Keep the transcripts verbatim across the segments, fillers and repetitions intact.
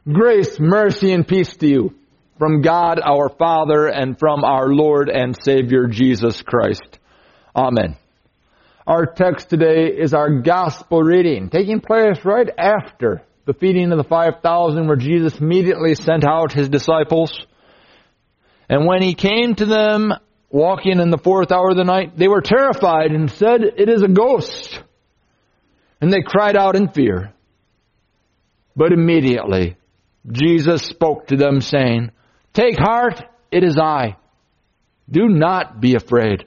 Grace, mercy, and peace to you from God our Father and from our Lord and Savior Jesus Christ. Amen. Our text today is our gospel reading, taking place right after the feeding of the five thousand, where Jesus immediately sent out his disciples. And when he came to them walking in the fourth hour of the night, they were terrified and said, "It is a ghost." And they cried out in fear. But immediately Jesus spoke to them, saying, "Take heart, it is I. Do not be afraid."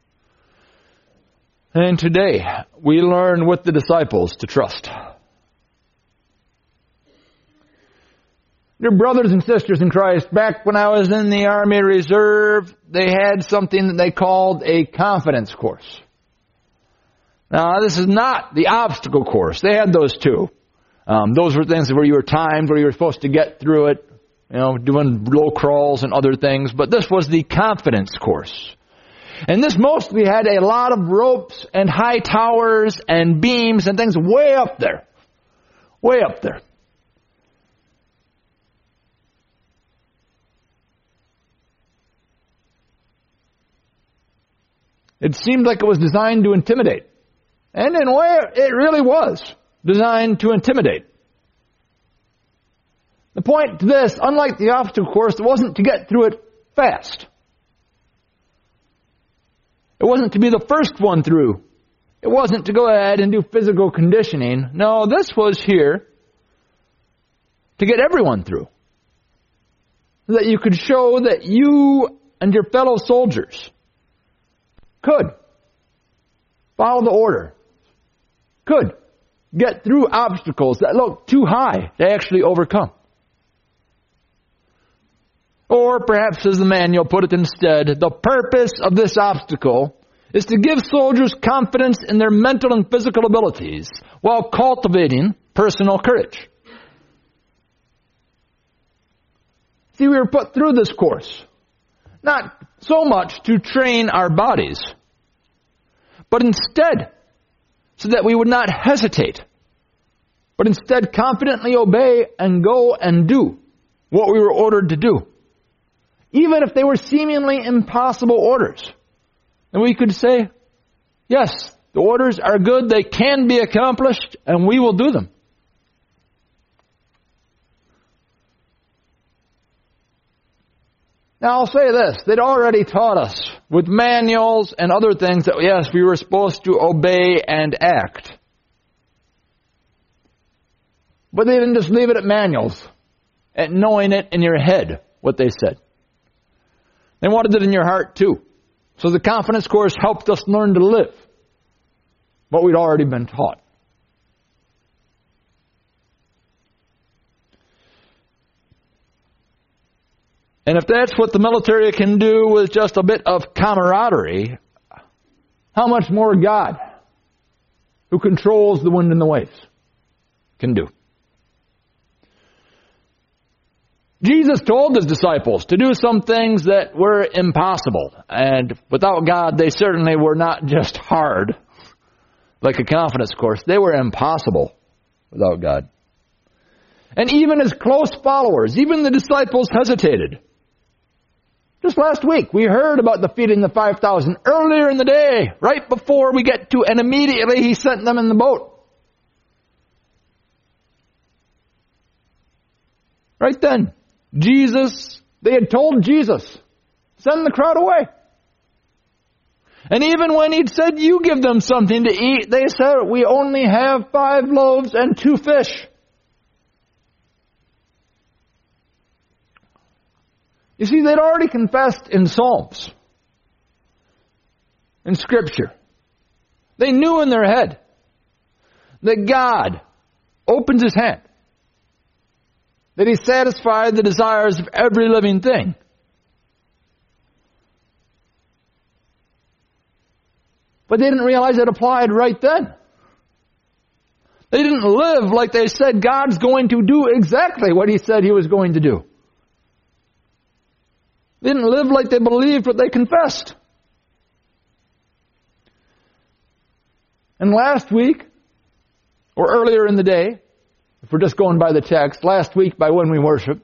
And today we learn with the disciples to trust. Dear brothers and sisters in Christ, back when I was in the Army Reserve, they had something that they called a confidence course. Now, this is not the obstacle course. They had those too. Um, those were things where you were timed, where you were supposed to get through it, you know, doing low crawls and other things. But this was the confidence course. And this mostly had a lot of ropes and high towers and beams and things way up there. Way up there. It seemed like it was designed to intimidate. And in a way, it really was designed to intimidate. The point to this, unlike the obstacle course, it wasn't to get through it fast. It wasn't to be the first one through. It wasn't to go ahead and do physical conditioning. No, this was here to get everyone through. So that you could show that you and your fellow soldiers could follow the order, could get through obstacles that look too high to actually overcome. Or perhaps, as the manual put it instead, the purpose of this obstacle is to give soldiers confidence in their mental and physical abilities while cultivating personal courage. See, we were put through this course, not so much to train our bodies, but instead so that we would not hesitate, but instead confidently obey and go and do what we were ordered to do. Even if they were seemingly impossible orders. And we could say, yes, the orders are good, they can be accomplished, and we will do them. Now I'll say this, they'd already taught us with manuals and other things that, yes, we were supposed to obey and act. But they didn't just leave it at manuals, at knowing it in your head, what they said. They wanted it in your heart too. So the confidence course helped us learn to live what we'd already been taught. And if that's what the military can do with just a bit of camaraderie, how much more God, who controls the wind and the waves, can do. Jesus told his disciples to do some things that were impossible. And without God, they certainly were not just hard, like a confidence course. They were impossible without God. And even his close followers, even the disciples hesitated. Just last week, we heard about the feeding of the five thousand earlier in the day, right before we get to, and immediately he sent them in the boat. Right then, Jesus, they had told Jesus, send the crowd away. And even when he'd said, you give them something to eat, they said, we only have five loaves and two fish. You see, they'd already confessed in Psalms, in Scripture. They knew in their head that God opens his hand, that he satisfied the desires of every living thing. But they didn't realize it applied right then. They didn't live like they said God's going to do exactly what he said he was going to do. They didn't live like they believed what they confessed. And last week, or earlier in the day, If we're just going by the text, last week by when we worship,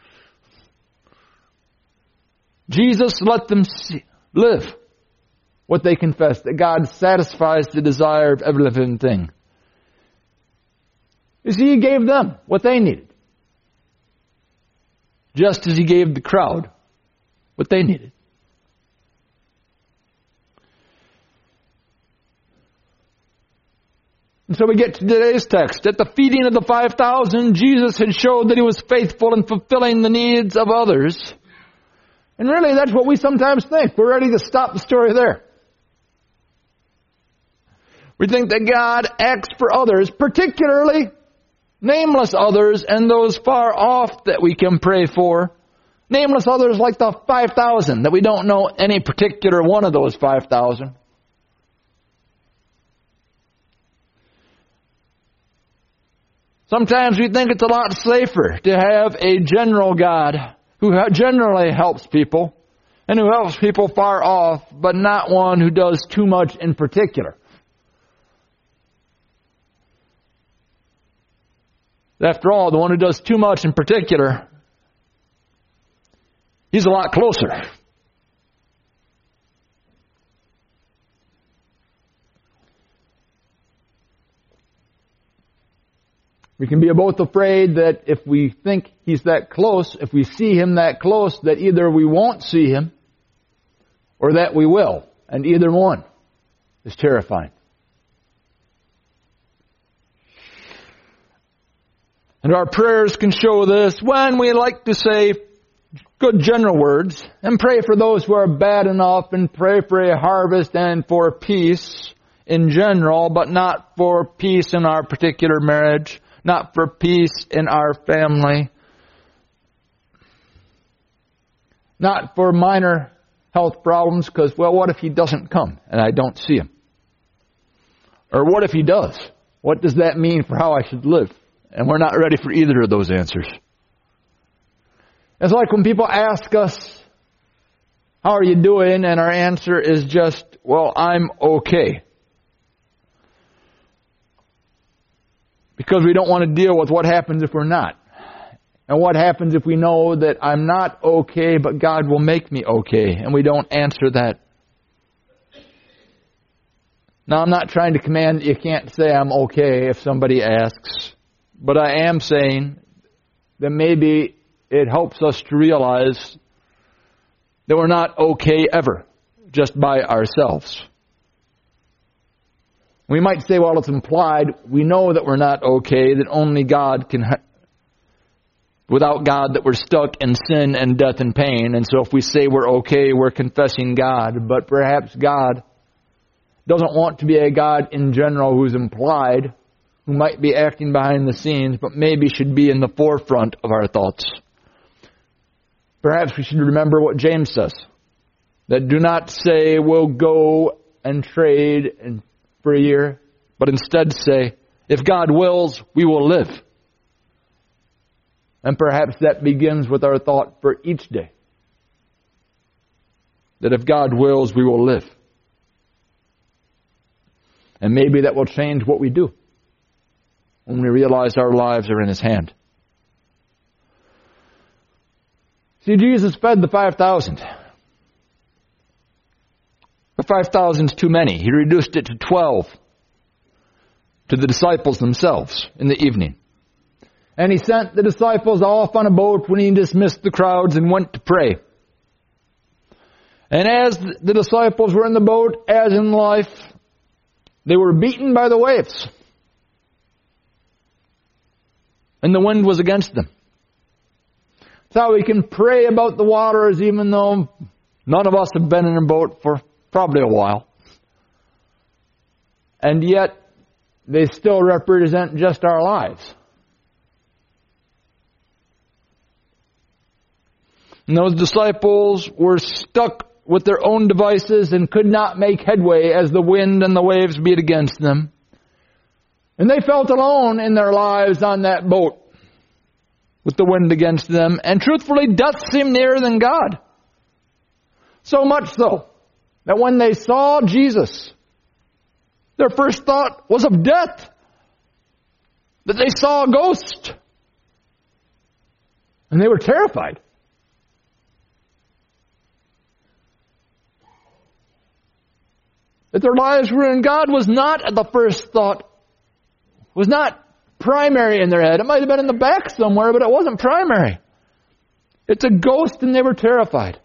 Jesus let them see, live what they confess, that God satisfies the desire of every living thing. You see, He gave them what they needed, just as He gave the crowd what they needed. And so we get to today's text. At the feeding of the five thousand, Jesus had showed that He was faithful in fulfilling the needs of others. And really, that's what we sometimes think. We're ready to stop the story there. We think that God acts for others, particularly nameless others and those far off that we can pray for. Nameless others like the five thousand, that we don't know any particular one of those five thousand. Sometimes we think it's a lot safer to have a general God who generally helps people and who helps people far off, but not one who does too much in particular. After all, the one who does too much in particular, he's a lot closer. We can be both afraid that if we think He's that close, if we see Him that close, that either we won't see Him or that we will. And either one is terrifying. And our prayers can show this when we like to say good general words and pray for those who are bad enough and pray for a harvest and for peace in general, but not for peace in our particular marriage, not for peace in our family, not for minor health problems, because, well, what if He doesn't come and I don't see Him? Or what if He does? What does that mean for how I should live? And we're not ready for either of those answers. It's like when people ask us, how are you doing? And our answer is just, well, I'm okay. Because we don't want to deal with what happens if we're not. And what happens if we know that I'm not okay, but God will make me okay. And we don't answer that. Now, I'm not trying to command that you can't say I'm okay if somebody asks. But I am saying that maybe it helps us to realize that we're not okay ever, just by ourselves. We might say, well, it's implied. We know that we're not okay, that only God can, ha- without God, that we're stuck in sin and death and pain. And so if we say we're okay, we're confessing God. But perhaps God doesn't want to be a God in general who's implied, who might be acting behind the scenes, but maybe should be in the forefront of our thoughts. Perhaps we should remember what James says, that do not say we'll go and trade and for a year, but instead say, if God wills, we will live. And perhaps that begins with our thought for each day. That if God wills, we will live. And maybe that will change what we do when we realize our lives are in His hand. See, Jesus fed the five thousand. The five thousand is too many. He reduced it to twelve to the disciples themselves in the evening. And He sent the disciples off on a boat when He dismissed the crowds and went to pray. And as the disciples were in the boat, as in life, they were beaten by the waves. And the wind was against them. That's how we can pray about the waters, even though none of us have been in a boat for probably a while. And yet, they still represent just our lives. And those disciples were stuck with their own devices and could not make headway as the wind and the waves beat against them. And they felt alone in their lives on that boat with the wind against them. And truthfully, death seemed nearer than God. So much so that when they saw Jesus, their first thought was of death. that they saw a ghost. And they were terrified. That their lives were in God was not at the first thought, was not primary in their head. It might have been in the back somewhere, but it wasn't primary. It's a ghost and they were terrified.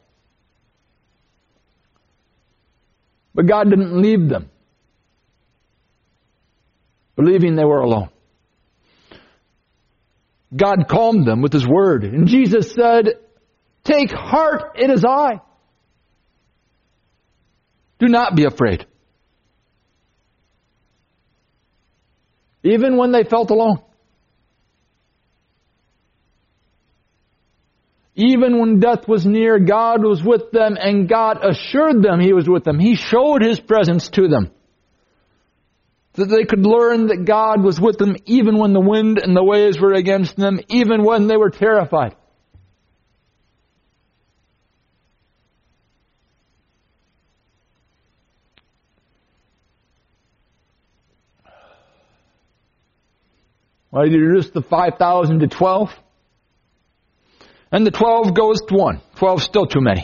But God didn't leave them, believing they were alone. God calmed them with His word. And Jesus said, "Take heart, it is I. Do not be afraid." Even when they felt alone. Even when death was near, God was with them, and God assured them He was with them. He showed His presence to them, so that they could learn that God was with them even when the wind and the waves were against them, even when they were terrified. Why did you reduce the five thousand to twelve? And the twelve goes to one. twelve is still too many.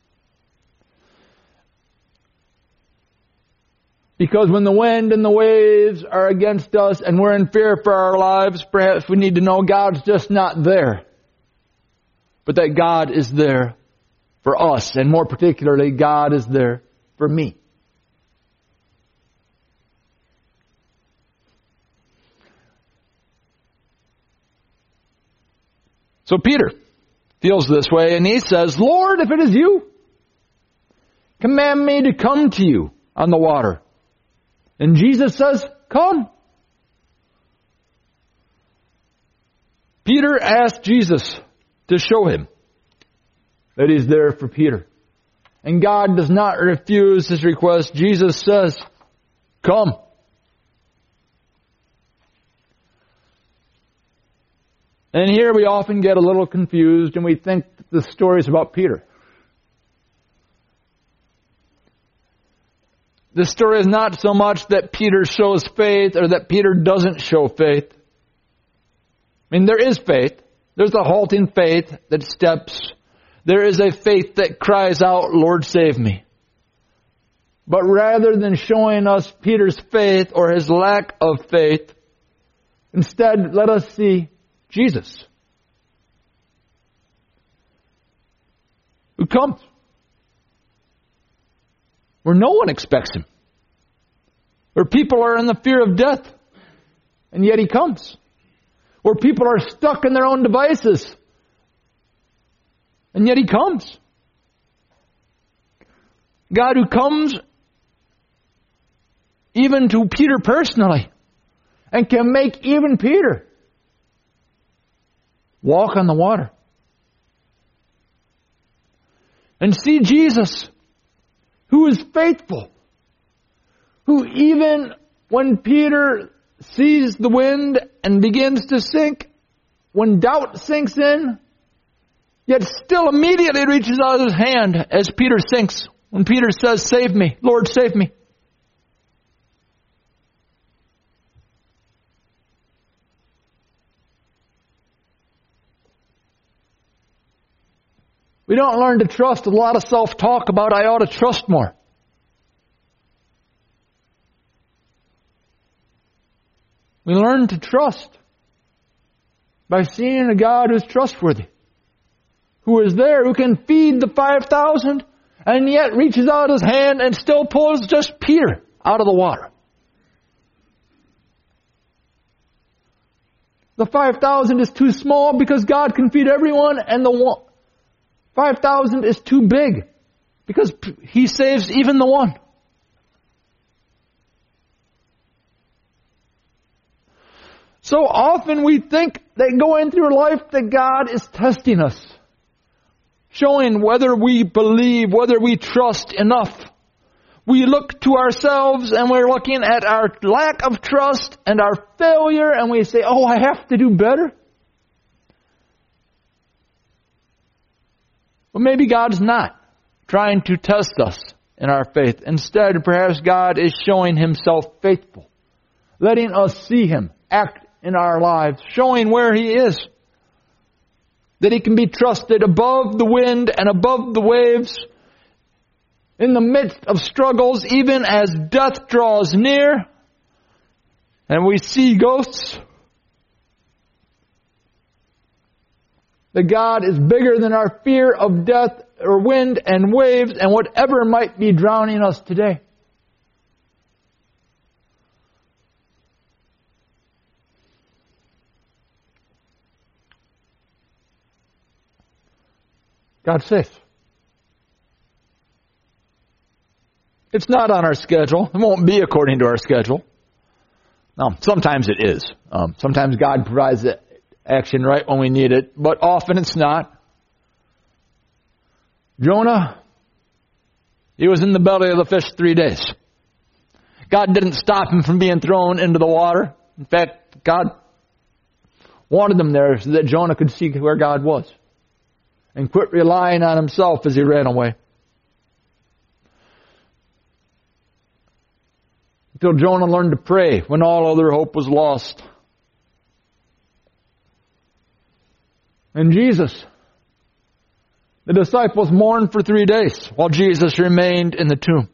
Because when the wind and the waves are against us and we're in fear for our lives, perhaps we need to know God's just not there, but that God is there for us, and more particularly, God is there for me. So Peter feels this way, and he says, "Lord, if it is you, command me to come to you on the water." And Jesus says, "Come." Peter asked Jesus to show him that He's there for Peter. And God does not refuse his request. Jesus says, "Come." And here we often get a little confused and we think that the story is about Peter. The story is not so much that Peter shows faith or that Peter doesn't show faith. I mean, there is faith. There's a halting faith that steps. There is a faith that cries out, "Lord, save me." But rather than showing us Peter's faith or his lack of faith, instead let us see Jesus, who comes where no one expects Him, where people are in the fear of death, and yet He comes, where people are stuck in their own devices, and yet He comes. God who comes even to Peter personally, and can make even Peter walk on the water. And see Jesus, who is faithful, who even when Peter sees the wind and begins to sink, when doubt sinks in, yet still immediately reaches out His hand as Peter sinks. When Peter says, "Save me, Lord, save me." We don't learn to trust with a lot of self-talk about "I ought to trust more." We learn to trust by seeing a God who is trustworthy, who is there, who can feed the five thousand, and yet reaches out His hand and still pulls just Peter out of the water. The five thousand is too small because God can feed everyone, and the one five thousand is too big because He saves even the one. So often we think that going through life that God is testing us, showing whether we believe, whether we trust enough. We look to ourselves and we're looking at our lack of trust and our failure, and we say, "Oh, I have to do better." But maybe God's not trying to test us in our faith. Instead, perhaps God is showing Himself faithful, letting us see Him act in our lives, showing where He is. That He can be trusted above the wind and above the waves, in the midst of struggles, even as death draws near, and we see ghosts. That God is bigger than our fear of death or wind and waves and whatever might be drowning us today. God's safe. It's not on our schedule. It won't be according to our schedule. Now, sometimes it is. Um, sometimes God provides the action right when we need it, but often it's not. Jonah, he was in the belly of the fish three days. God didn't stop him from being thrown into the water. In fact, God wanted him there so that Jonah could see where God was and quit relying on himself as he ran away. Until Jonah learned to pray when all other hope was lost. And Jesus, the disciples mourned for three days while Jesus remained in the tomb.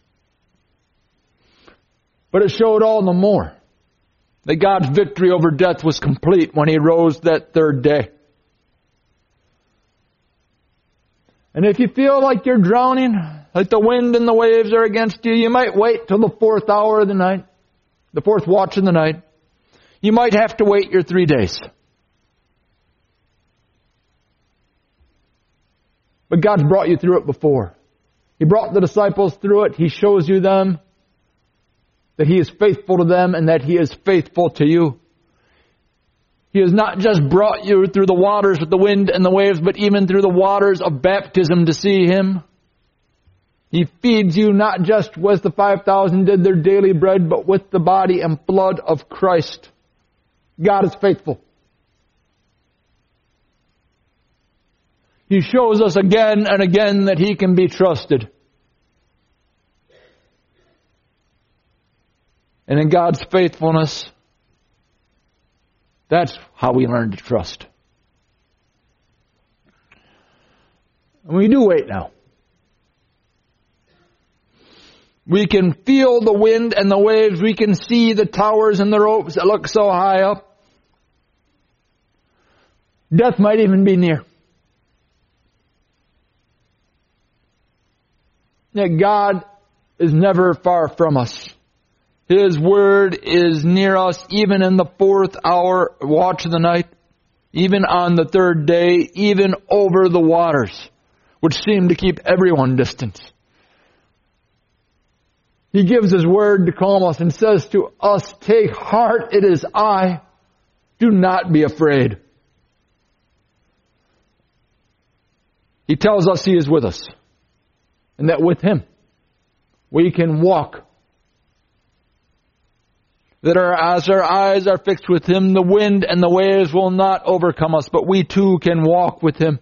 But it showed all the more that God's victory over death was complete when He rose that third day. And if you feel like you're drowning, like the wind and the waves are against you, you might wait till the fourth hour of the night, the fourth watch in the night. You might have to wait your three days. But God's brought you through it before. He brought the disciples through it. He shows you them that He is faithful to them and that He is faithful to you. He has not just brought you through the waters with the wind and the waves, but even through the waters of baptism to see Him. He feeds you not just as the five thousand did their daily bread, but with the body and blood of Christ. God is faithful. He shows us again and again that He can be trusted. And in God's faithfulness, that's how we learn to trust. And we do wait now. We can feel the wind and the waves. We can see the towers and the ropes that look so high up. Death might even be near. Yet God is never far from us. His word is near us even in the fourth hour watch of the night, even on the third day, even over the waters, which seem to keep everyone distant. He gives His word to calm us and says to us, "Take heart, it is I. Do not be afraid." He tells us He is with us, and that with Him we can walk. That our, as our eyes are fixed with Him, the wind and the waves will not overcome us, but we too can walk with Him.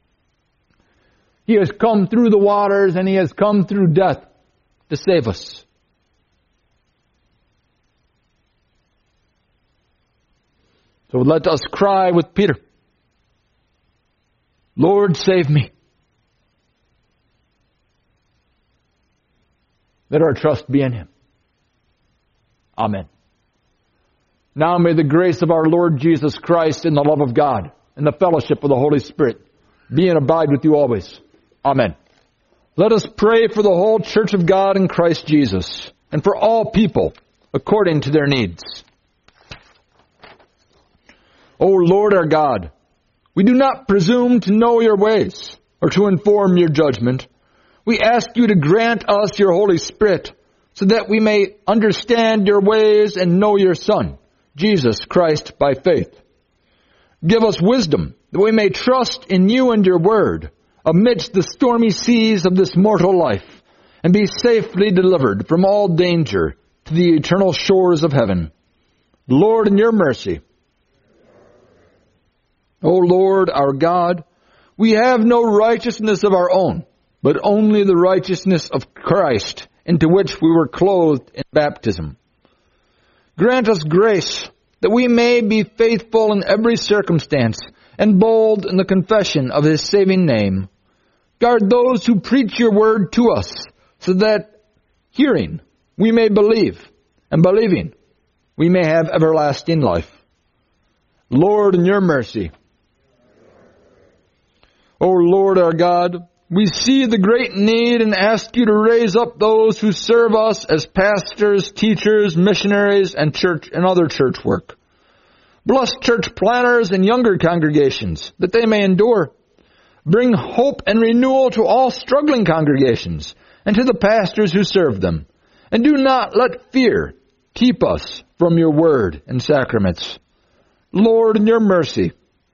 He has come through the waters and He has come through death to save us. So let us cry with Peter, "Lord, save me." Let our trust be in Him. Amen. Now may the grace of our Lord Jesus Christ and the love of God and the fellowship of the Holy Spirit be and abide with you always. Amen. Let us pray for the whole church of God in Christ Jesus and for all people according to their needs. O Lord our God, we do not presume to know your ways or to inform your judgment. We ask you to grant us your Holy Spirit so that we may understand your ways and know your Son, Jesus Christ, by faith. Give us wisdom that we may trust in you and your word amidst the stormy seas of this mortal life and be safely delivered from all danger to the eternal shores of heaven. Lord, in your mercy. O Lord, our God, we have no righteousness of our own, but only the righteousness of Christ, into which we were clothed in baptism. Grant us grace that we may be faithful in every circumstance and bold in the confession of His saving name. Guard those who preach your word to us, so that hearing we may believe, and believing we may have everlasting life. Lord, in your mercy. O Lord our God, we see the great need and ask you to raise up those who serve us as pastors, teachers, missionaries, and church and other church work. Bless church planners and younger congregations, that they may endure. Bring hope and renewal to all struggling congregations, and to the pastors who serve them. And do not let fear keep us from your word and sacraments. Lord, in your mercy.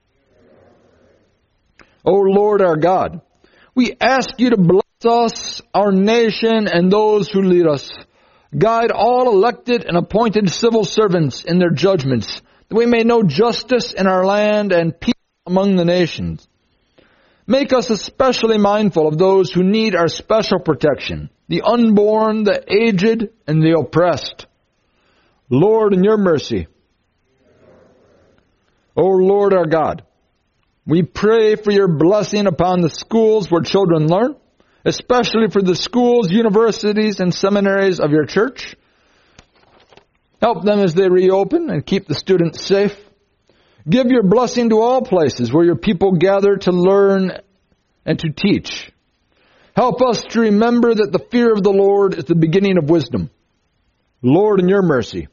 O Lord our God, we ask you to bless us, our nation, and those who lead us. Guide all elected and appointed civil servants in their judgments, that we may know justice in our land and peace among the nations. Make us especially mindful of those who need our special protection, the unborn, the aged, and the oppressed. Lord, in your mercy. O Lord our God, we pray for your blessing upon the schools where children learn, especially for the schools, universities, and seminaries of your church. Help them as they reopen and keep the students safe. Give your blessing to all places where your people gather to learn and to teach. Help us to remember that the fear of the Lord is the beginning of wisdom. Lord, in your mercy.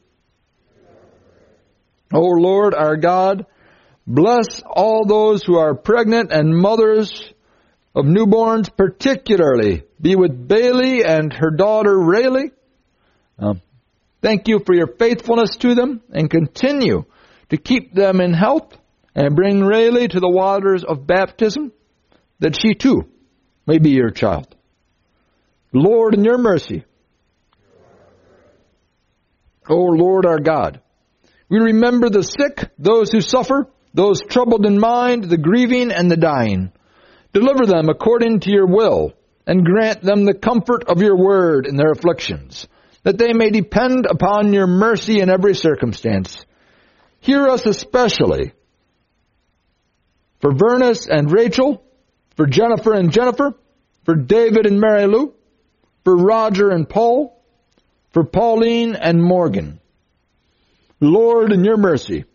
O Lord our God, bless all those who are pregnant and mothers of newborns, particularly be with Bailey and her daughter Rayleigh. Um, thank you for your faithfulness to them, and continue to keep them in health, and bring Rayleigh to the waters of baptism, that she too may be your child. Lord, in your mercy. O Lord our God, we remember the sick, those who suffer, those troubled in mind, the grieving, and the dying. Deliver them according to your will, and grant them the comfort of your word in their afflictions, that they may depend upon your mercy in every circumstance. Hear us especially for Vernis and Rachel, for Jennifer and Jennifer, for David and Mary Lou, for Roger and Paul, for Pauline and Morgan. Lord, in your mercy.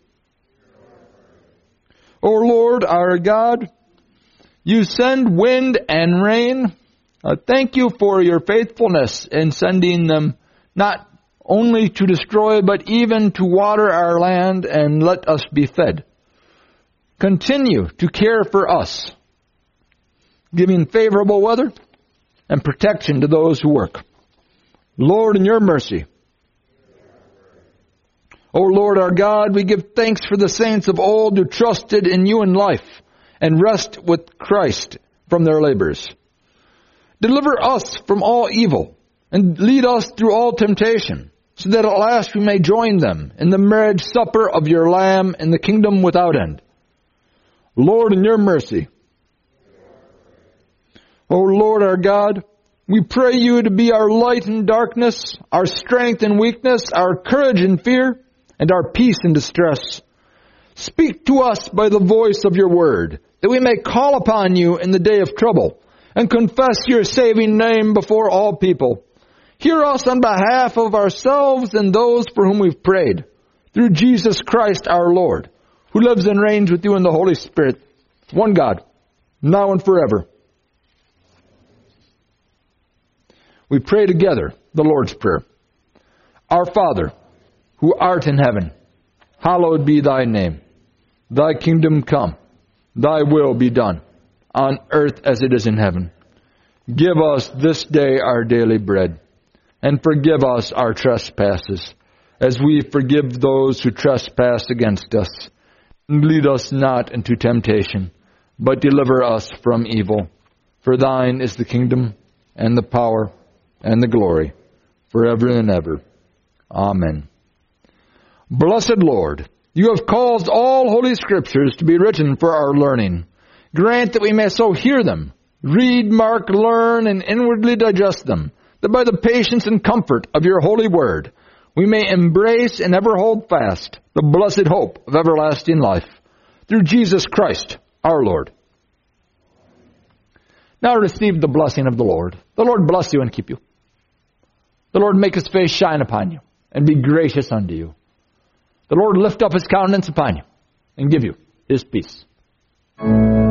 O Lord our God, you send wind and rain. Uh, thank you for your faithfulness in sending them not only to destroy, but even to water our land and let us be fed. Continue to care for us, giving favorable weather and protection to those who work. Lord, in your mercy. O Lord our God, we give thanks for the saints of old who trusted in you in life and rest with Christ from their labors. Deliver us from all evil and lead us through all temptation, so that at last we may join them in the marriage supper of your Lamb in the kingdom without end. Lord, in your mercy. O Lord our God, we pray you to be our light in darkness, our strength in weakness, our courage in fear, and our peace in distress. Speak to us by the voice of your word, that we may call upon you in the day of trouble, and confess your saving name before all people. Hear us on behalf of ourselves and those for whom we've prayed, through Jesus Christ our Lord, who lives and reigns with you in the Holy Spirit, one God, now and forever. We pray together the Lord's Prayer. Our Father, who art in heaven, hallowed be thy name. Thy kingdom come, thy will be done, on earth as it is in heaven. Give us this day our daily bread, and forgive us our trespasses, as we forgive those who trespass against us. And lead us not into temptation, but deliver us from evil. For thine is the kingdom, and the power, and the glory, forever and ever. Amen. Blessed Lord, you have caused all holy scriptures to be written for our learning. Grant that we may so hear them, read, mark, learn, and inwardly digest them, that by the patience and comfort of your holy word, we may embrace and ever hold fast the blessed hope of everlasting life through Jesus Christ our Lord. Now receive the blessing of the Lord. The Lord bless you and keep you. The Lord make his face shine upon you and be gracious unto you. The Lord lift up his countenance upon you and give you his peace.